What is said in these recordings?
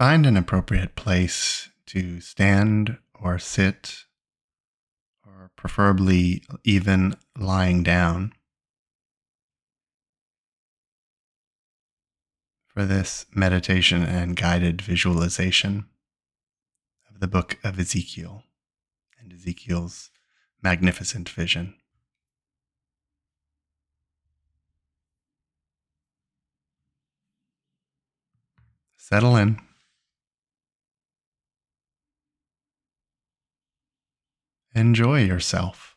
Find an appropriate place to stand or sit, or preferably even lying down for this meditation and guided visualization of the book of Ezekiel and Ezekiel's magnificent vision. Settle in. Enjoy yourself.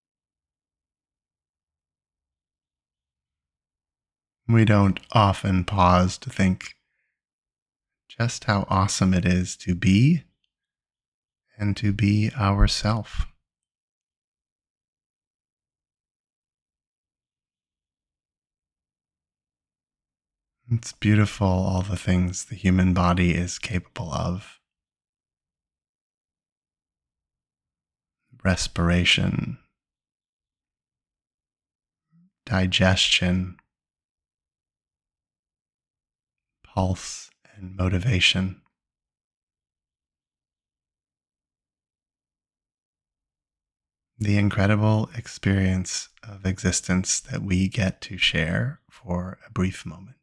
We don't often pause to think just how awesome it is to be and to be ourself. It's beautiful, all the things the human body is capable of. Respiration, digestion, pulse, and motivation. The incredible experience of existence that we get to share for a brief moment.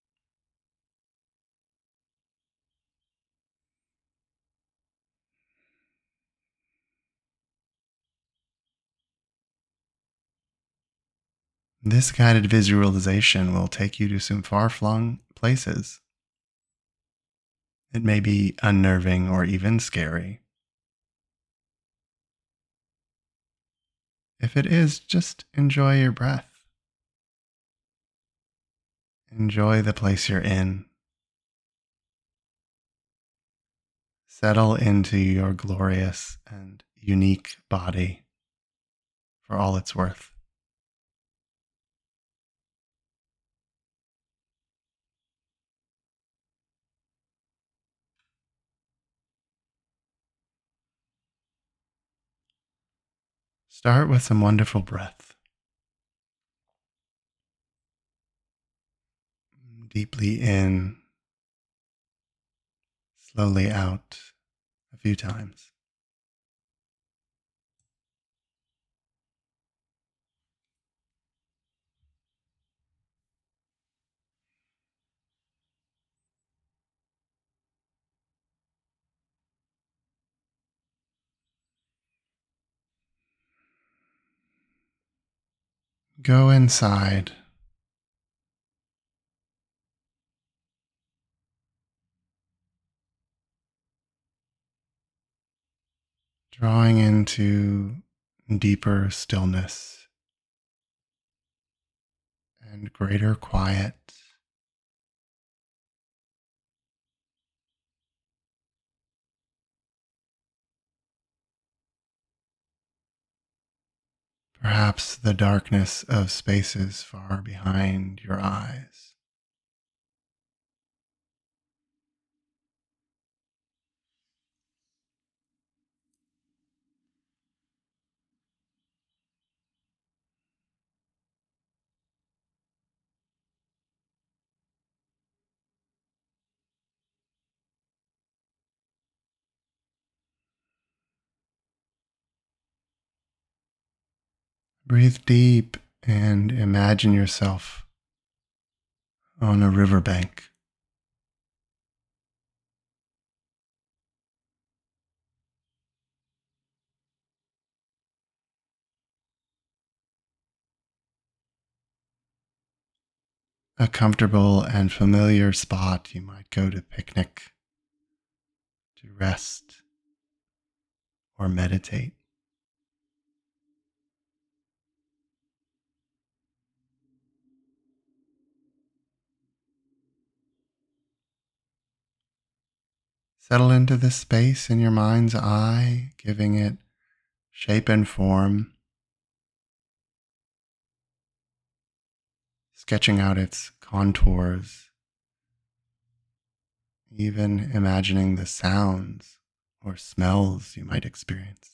This guided visualization will take you to some far flung places. It may be unnerving or even scary. If it is, just enjoy your breath. Enjoy the place you're in. Settle into your glorious and unique body for all it's worth. Start with some wonderful breath. Deeply in, slowly out a few times. Go inside. Drawing into deeper stillness and greater quiet. Perhaps the darkness of spaces far behind your eyes. Breathe deep and imagine yourself on a riverbank. A comfortable and familiar spot you might go to picnic, to rest, or meditate. Settle into this space in your mind's eye, giving it shape and form, sketching out its contours, even imagining the sounds or smells you might experience.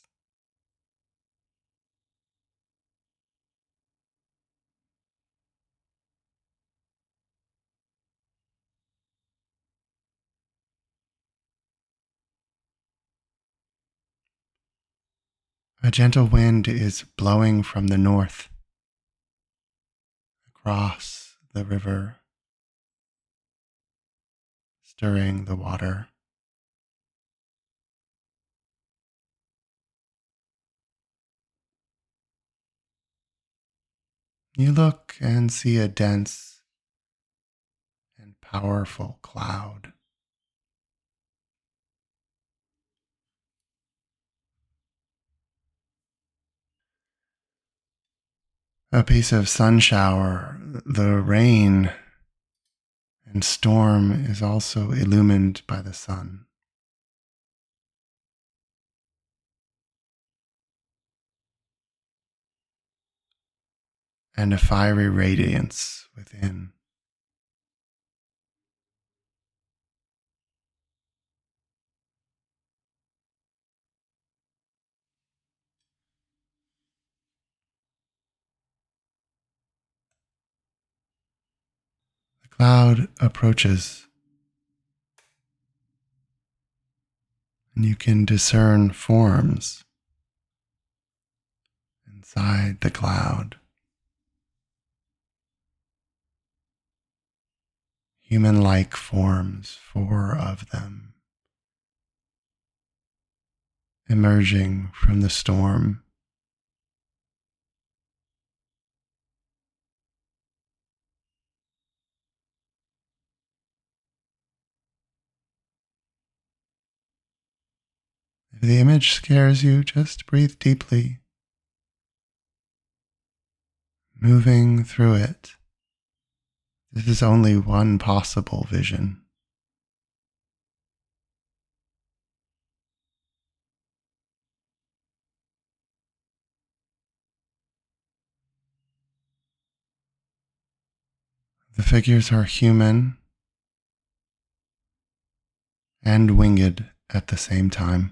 A gentle wind is blowing from the north across the river, stirring the water. You look and see a dense and powerful cloud. A piece of sun shower, the rain and storm is also illumined by the sun. And a fiery radiance within. The cloud approaches, and you can discern forms inside the cloud. Human-like forms, 4 of them, emerging from the storm. If the image scares you, just breathe deeply, moving through it. This is only one possible vision. The figures are human and winged at the same time.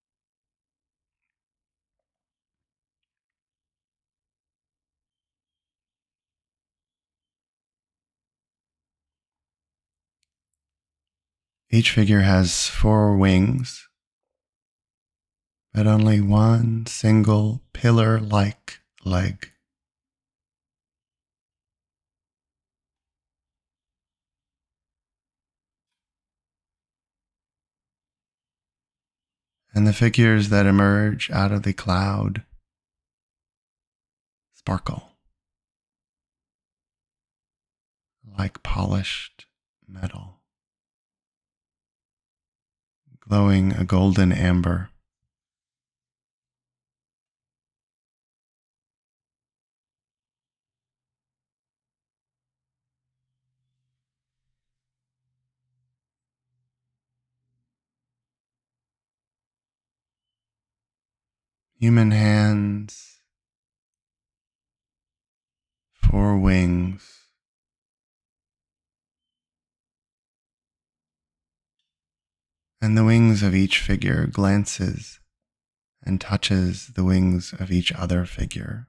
Each figure has 4 wings, but only one single pillar-like leg. And the figures that emerge out of the cloud sparkle like polished metal, glowing a golden amber. Human hands, 4 wings, and the wings of each figure glances and touches the wings of each other figure.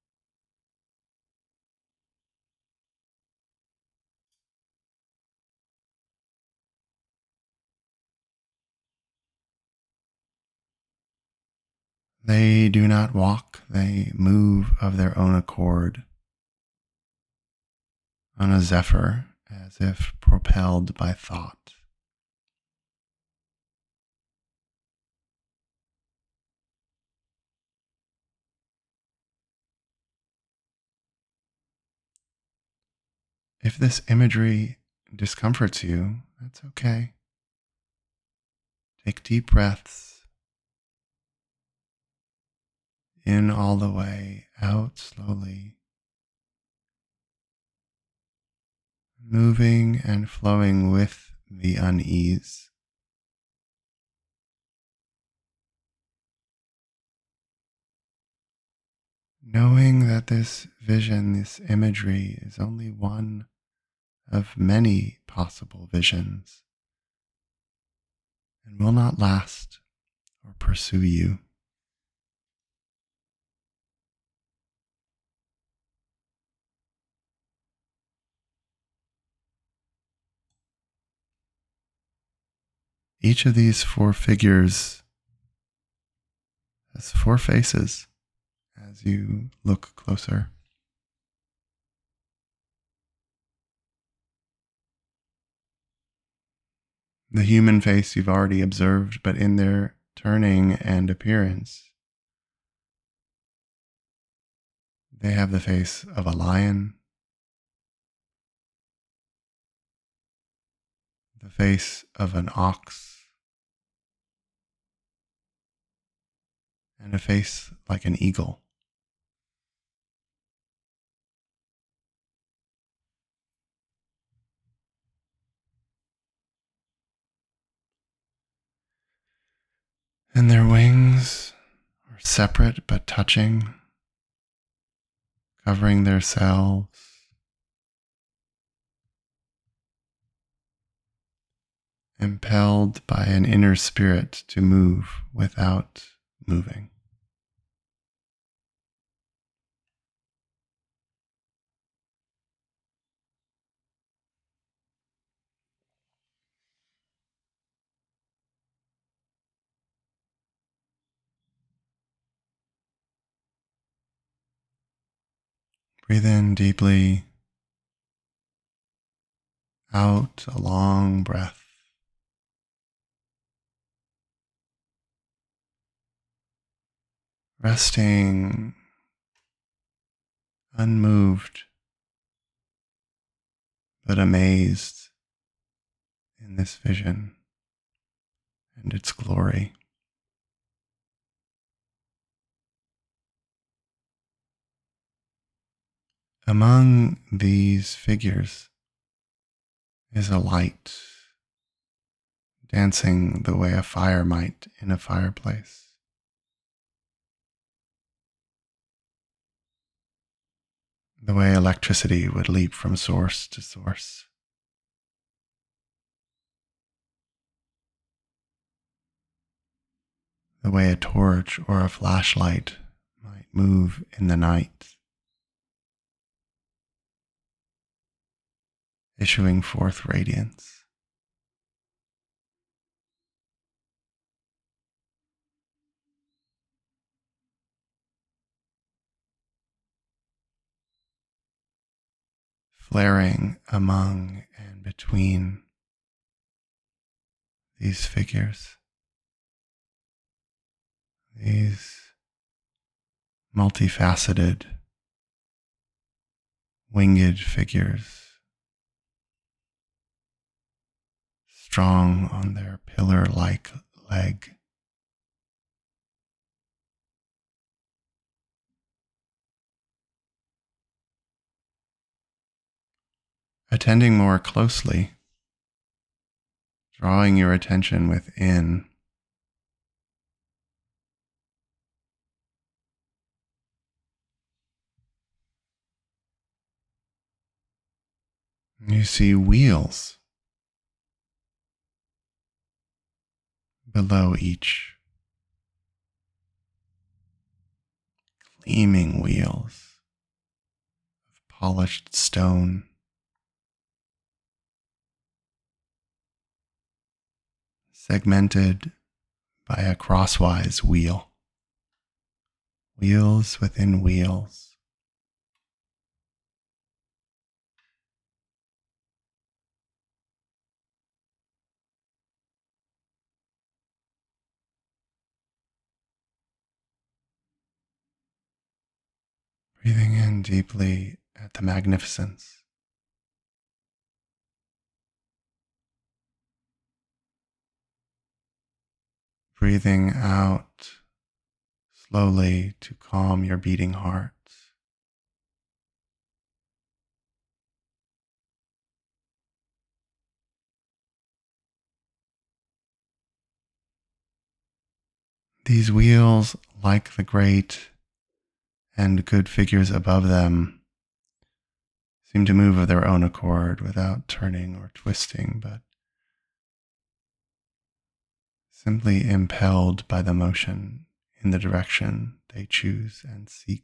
They do not walk, they move of their own accord on a zephyr as if propelled by thought. If this imagery discomforts you, that's okay. Take deep breaths in all the way, out slowly, moving and flowing with the unease. Knowing that this vision, this imagery is only one of many possible visions and will not last or pursue you. Each of these 4 figures has four faces as you look closer. The human face you've already observed, but in their turning and appearance, they have the face of a lion, the face of an ox, and a face like an eagle. And their wings are separate but touching, covering their selves, impelled by an inner spirit to move without moving. Breathe in deeply, out a long breath. Resting unmoved but amazed in this vision and its glory. Among these figures is a light dancing the way a fire might in a fireplace. The way electricity would leap from source to source. The way a torch or a flashlight might move in the night, issuing forth radiance. Flaring among and between these figures, these multifaceted, winged figures, strong on their pillar-like leg, attending more closely, drawing your attention within. You see wheels below each, gleaming wheels of polished stone, segmented by a crosswise wheel, wheels within wheels. Breathing in deeply at the magnificence. Breathing out slowly to calm your beating heart. These wheels, like the great and good figures above them, seem to move of their own accord without turning or twisting, but simply impelled by the motion in the direction they choose and seek.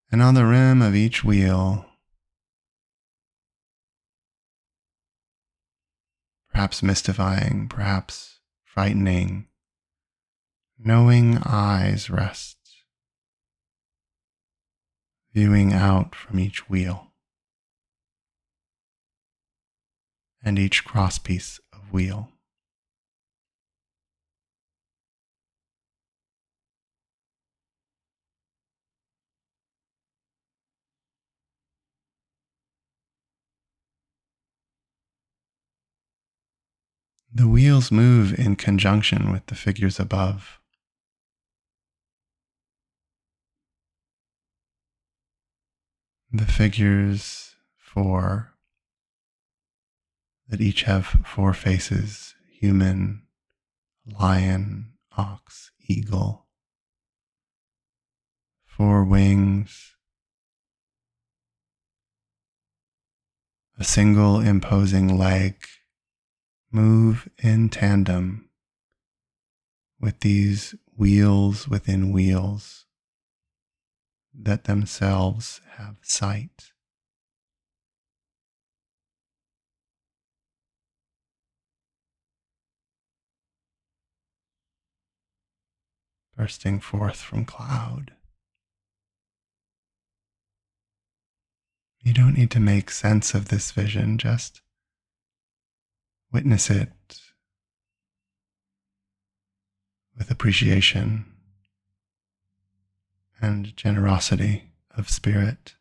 And on the rim of each wheel, perhaps mystifying, perhaps frightening, knowing eyes rest, viewing out from each wheel and each crosspiece of wheel. The wheels move in conjunction with the figures above. The figures four that each have four faces: human, lion, ox, eagle, four wings, a single imposing leg, move in tandem with these wheels within wheels that themselves have sight. Bursting forth from cloud. You don't need to make sense of this vision, just witness it with appreciation and generosity of spirit.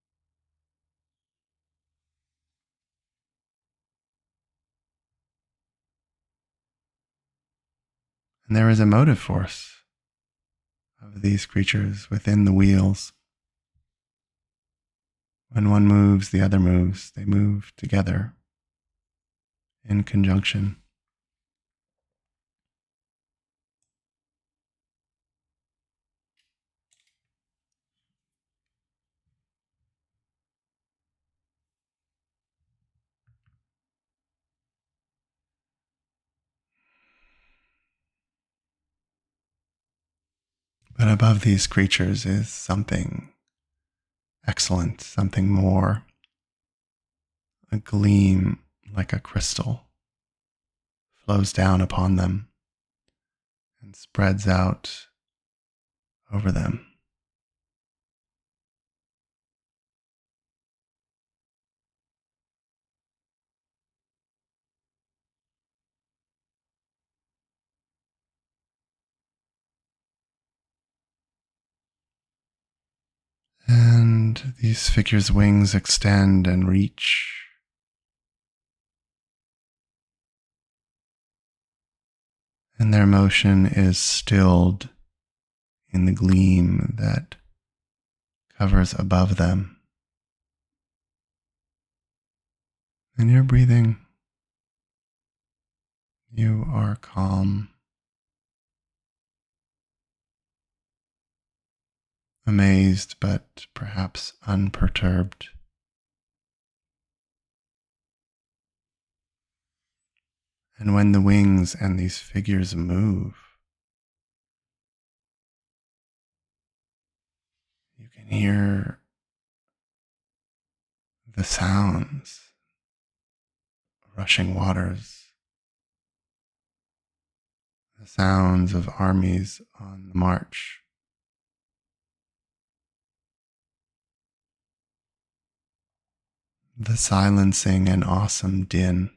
And there is a motive force of these creatures within the wheels. When one moves, the other moves. They move together in conjunction. But above these creatures is something excellent, something more. A gleam like a crystal flows down upon them and spreads out over them. And these figures' wings extend and reach. And their motion is stilled in the gleam that covers above them. And you're breathing. You are calm, amazed, but perhaps unperturbed. And when the wings and these figures move, you can hear the sounds, rushing waters, the sounds of armies on the march. The silencing and awesome din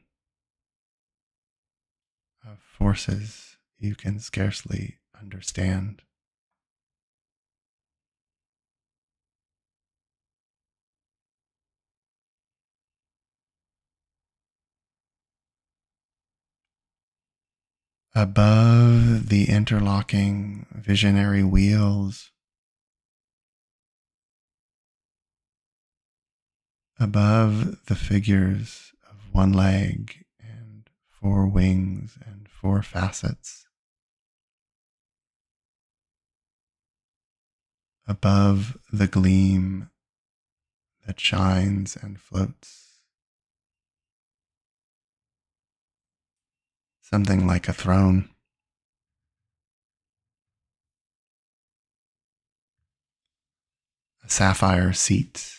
of forces you can scarcely understand. Above the interlocking visionary wheels, above the figures of one leg and four wings and four facets, above the gleam that shines and floats, something like a throne. A a sapphire seat,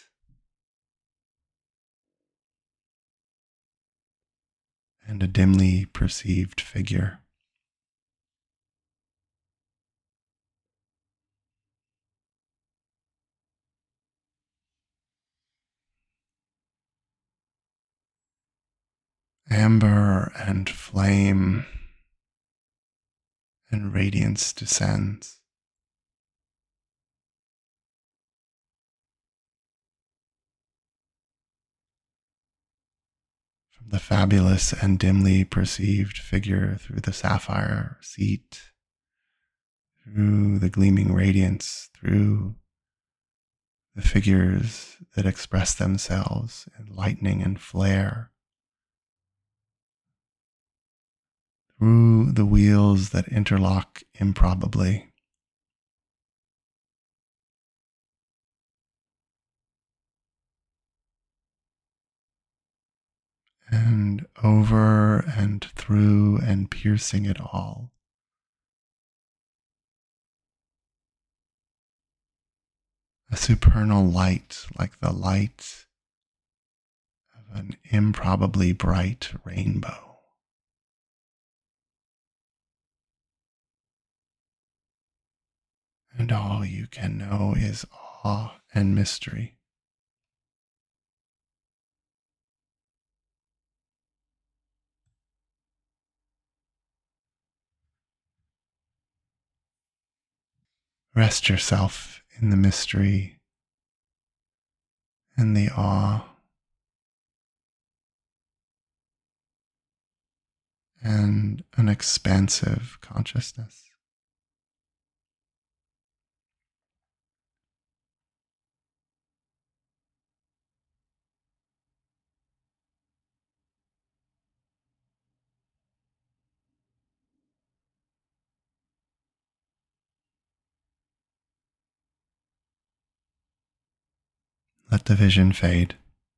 and a dimly perceived figure. Amber and flame and radiance descends. From the fabulous and dimly perceived figure through the sapphire seat, through the gleaming radiance, through the figures that express themselves in lightning and flare, through the wheels that interlock improbably, and over and through and piercing it all. A supernal light like the light of an improbably bright rainbow. And all you can know is awe and mystery. Rest yourself in the mystery and the awe and an expansive consciousness. Let the vision fade.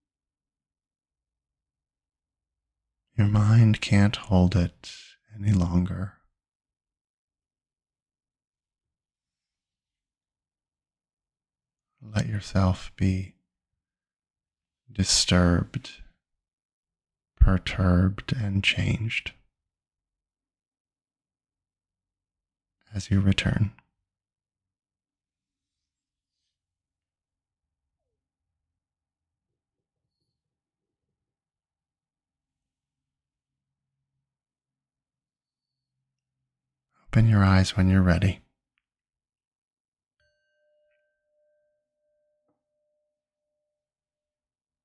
Your mind can't hold it any longer. Let yourself be disturbed, perturbed, and changed as you return. Open your eyes when you're ready.